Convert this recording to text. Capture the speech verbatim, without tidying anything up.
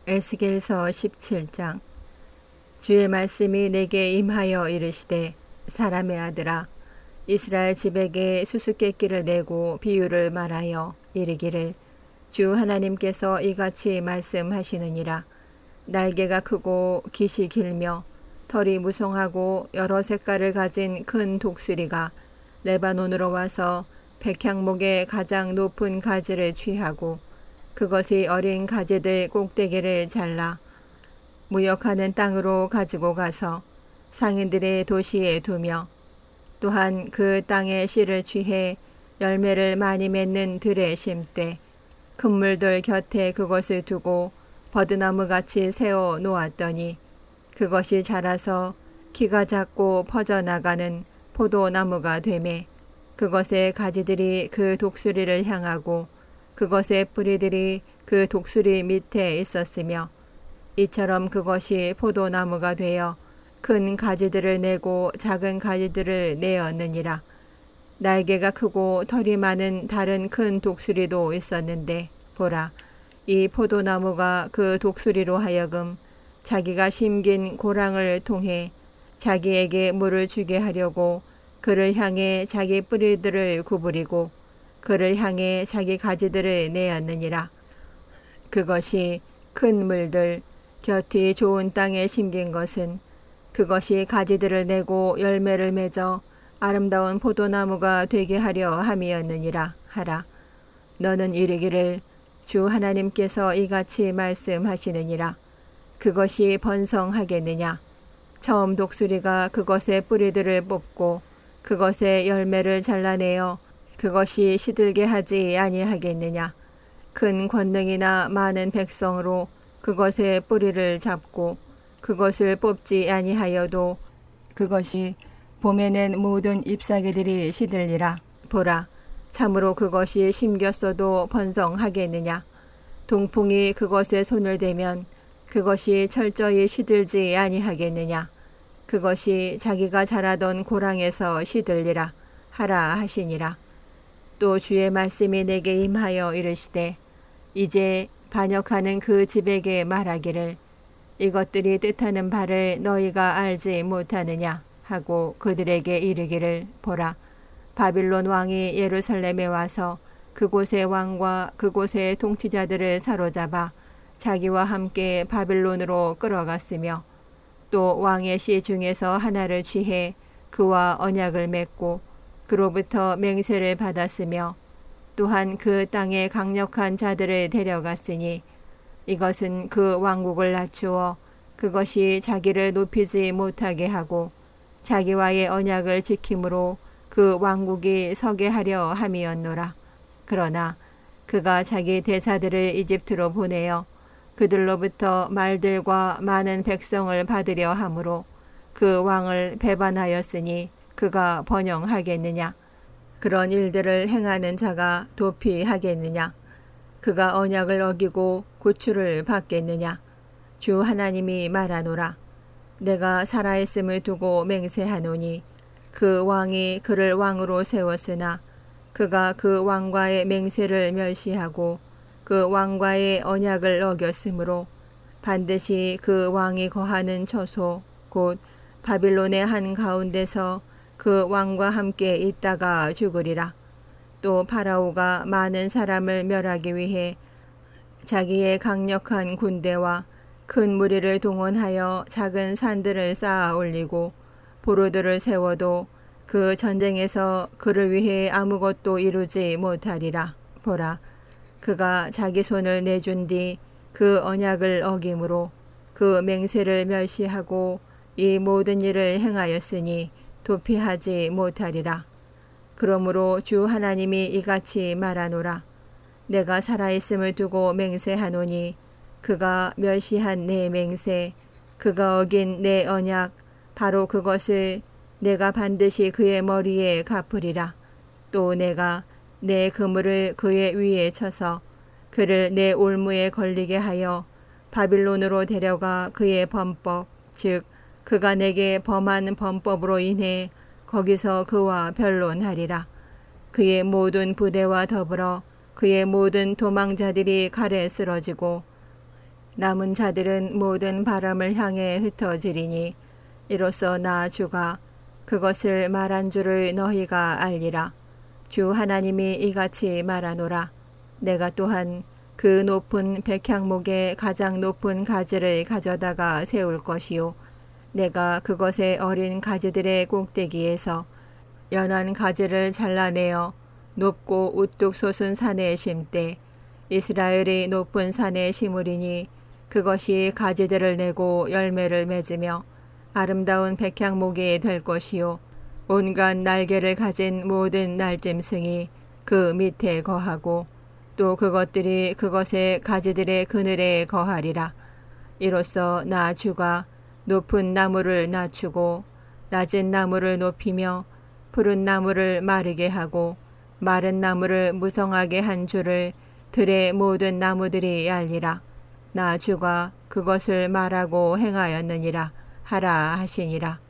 에스겔서 십칠 장. 주의 말씀이 내게 임하여 이르시되 사람의 아들아, 이스라엘 집에게 수수께끼를 내고 비유를 말하여 이르기를 주 하나님께서 이같이 말씀하시느니라. 날개가 크고 깃이 길며 털이 무성하고 여러 색깔을 가진 큰 독수리가 레바논으로 와서 백향목의 가장 높은 가지를 취하고 그것이 어린 가지들 꼭대기를 잘라 무역하는 땅으로 가지고 가서 상인들의 도시에 두며 또한 그 땅의 씨를 취해 열매를 많이 맺는 들에 심되 큰 물들 곁에 그것을 두고 버드나무같이 세워 놓았더니 그것이 자라서 키가 작고 퍼져나가는 포도나무가 되매 그것의 가지들이 그 독수리를 향하고 그것의 뿌리들이 그 독수리 밑에 있었으며 이처럼 그것이 포도나무가 되어 큰 가지들을 내고 작은 가지들을 내었느니라. 날개가 크고 털이 많은 다른 큰 독수리도 있었는데 보라, 이 포도나무가 그 독수리로 하여금 자기가 심긴 고랑을 통해 자기에게 물을 주게 하려고 그를 향해 자기 뿌리들을 구부리고 그를 향해 자기 가지들을 내었느니라. 그것이 큰 물들 곁이 좋은 땅에 심긴 것은 그것이 가지들을 내고 열매를 맺어 아름다운 포도나무가 되게 하려 함이었느니라 하라. 너는 이르기를 주 하나님께서 이같이 말씀하시느니라. 그것이 번성하겠느냐? 처음 독수리가 그것의 뿌리들을 뽑고 그것의 열매를 잘라내어 그것이 시들게 하지 아니하겠느냐? 큰 권능이나 많은 백성으로 그것의 뿌리를 잡고 그것을 뽑지 아니하여도 그것이 봄에는 모든 잎사귀들이 시들리라. 보라, 참으로 그것이 심겼어도 번성하겠느냐? 동풍이 그것에 손을 대면 그것이 철저히 시들지 아니하겠느냐? 그것이 자기가 자라던 고랑에서 시들리라 하라 하시니라. 또 주의 말씀이 내게 임하여 이르시되 이제 반역하는 그 집에게 말하기를 이것들이 뜻하는 바를 너희가 알지 못하느냐 하고 그들에게 이르기를 보라, 바빌론 왕이 예루살렘에 와서 그곳의 왕과 그곳의 통치자들을 사로잡아 자기와 함께 바빌론으로 끌어갔으며 또 왕의 씨 중에서 하나를 취해 그와 언약을 맺고 그로부터 맹세를 받았으며 또한 그 땅에 강력한 자들을 데려갔으니 이것은 그 왕국을 낮추어 그것이 자기를 높이지 못하게 하고 자기와의 언약을 지킴으로 그 왕국이 서게 하려 함이었노라. 그러나 그가 자기 대사들을 이집트로 보내어 그들로부터 말들과 많은 백성을 받으려 함으로 그 왕을 배반하였으니 그가 번영하겠느냐? 그런 일들을 행하는 자가 도피하겠느냐? 그가 언약을 어기고 고초를 받겠느냐? 주 하나님이 말하노라. 내가 살아있음을 두고 맹세하노니 그 왕이 그를 왕으로 세웠으나 그가 그 왕과의 맹세를 멸시하고 그 왕과의 언약을 어겼으므로 반드시 그 왕이 거하는 처소 곧 바빌론의 한 가운데서 그 왕과 함께 있다가 죽으리라. 또 파라오가 많은 사람을 멸하기 위해 자기의 강력한 군대와 큰 무리를 동원하여 작은 산들을 쌓아 올리고 보로들을 세워도 그 전쟁에서 그를 위해 아무것도 이루지 못하리라. 보라, 그가 자기 손을 내준 뒤 그 언약을 어김으로 그 맹세를 멸시하고 이 모든 일을 행하였으니 도피하지 못하리라. 그러므로 주 하나님이 이같이 말하노라. 내가 살아있음을 두고 맹세하노니 그가 멸시한 내 맹세, 그가 어긴 내 언약, 바로 그것을 내가 반드시 그의 머리에 갚으리라. 또 내가 내 그물을 그의 위에 쳐서 그를 내 올무에 걸리게 하여 바빌론으로 데려가 그의 범법, 즉 그가 내게 범한 범법으로 인해 거기서 그와 변론하리라. 그의 모든 부대와 더불어 그의 모든 도망자들이 칼에 쓰러지고 남은 자들은 모든 바람을 향해 흩어지리니 이로써 나 주가 그것을 말한 줄을 너희가 알리라. 주 하나님이 이같이 말하노라. 내가 또한 그 높은 백향목의 가장 높은 가지를 가져다가 세울 것이요 내가 그것의 어린 가지들의 꼭대기에서 연한 가지를 잘라내어 높고 우뚝 솟은 산에 심되 이스라엘이 높은 산에 심으리니 그것이 가지들을 내고 열매를 맺으며 아름다운 백향목이 될 것이요 온갖 날개를 가진 모든 날짐승이 그 밑에 거하고 또 그것들이 그것의 가지들의 그늘에 거하리라. 이로써 나 주가 높은 나무를 낮추고 낮은 나무를 높이며 푸른 나무를 마르게 하고 마른 나무를 무성하게 한 줄을 들의 모든 나무들이 알리라. 나 주가 그것을 말하고 행하였느니라 하라 하시니라.